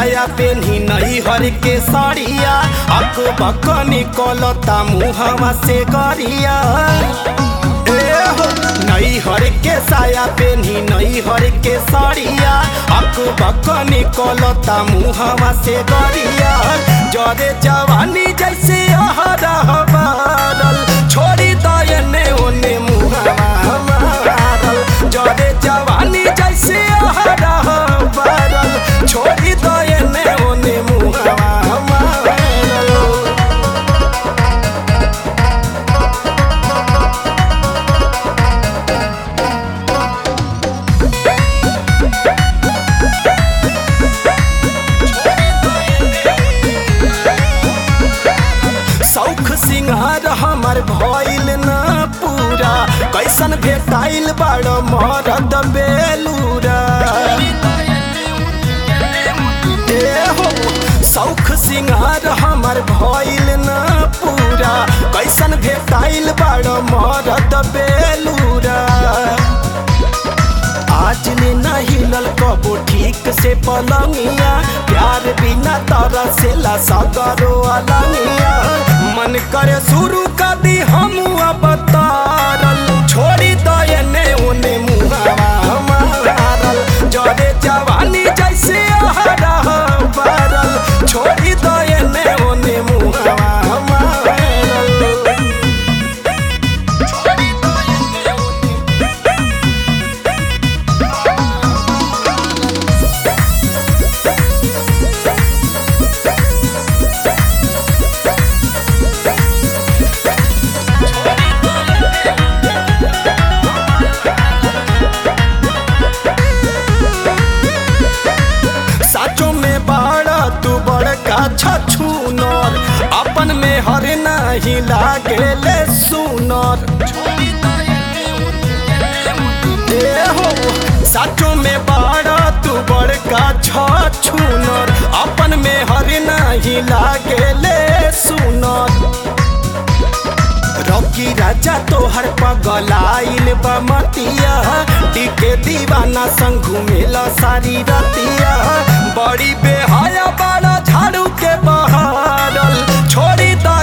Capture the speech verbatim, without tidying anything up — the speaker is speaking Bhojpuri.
साया पेन्ही नहीं हर के साड़िया अक बक निकलता मुहवा से गरिया नहीं हर के साया पेन्ही नहीं हर के साड़िया अक बक निकलता मुहवा से गरिया जरे जवानी जैसे अहरह बारल छोड़ी दयने ओने मुहवा मारल जरे जवानी जैसे अहरह बारल छोड़ी दयने ओने मुहवा मारल। शौख सिंगार हमर भइल न पूरा कैसन भेटाइल बड़ मरद बेलूरा शौख सिंगार हमर भइल न पूरा कैसन भेटाइल बड़ मरद बेलूरा आज ले न हिलल कबो ठीक से पलंगिया प्यार बिना तरह से ला सगरो अलंगिया मन करे शुरू कर दी हम अब तारल छोड़ी दयने ओने मुहवा मारल जरे जवानी जैसे अहरह बारल छोड़ी दयने ओने मुहवा मारल। छछूनर अपन में हर नहीं लागेले सुनर हो साचो में बाड़ा तू बड़का छछूनर अपन में हर नहीं लागेले सुनर रॉकी राजा तोहर पगलाइल बमतिया टिके दीवाना संग घूमेला सारी रतिया बड़ी बेहाया बड़ा झाड़ू के बहारल छोड़ी दा